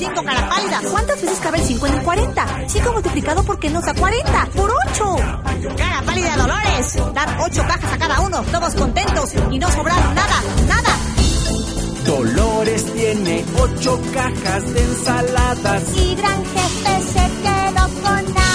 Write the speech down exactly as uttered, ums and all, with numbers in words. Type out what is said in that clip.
cinco, cara pálida. ¿Cuántas veces cabe el cinco en el cuarenta? cinco multiplicado por qué nos da cuarenta. ¡Por ocho! Cara pálida, Dolores. Dar ocho cajas a cada uno, todos contentos y no sobraron nada, nada. Dolores tiene ocho cajas de ensaladas y Gran Jefe se quedó con nada.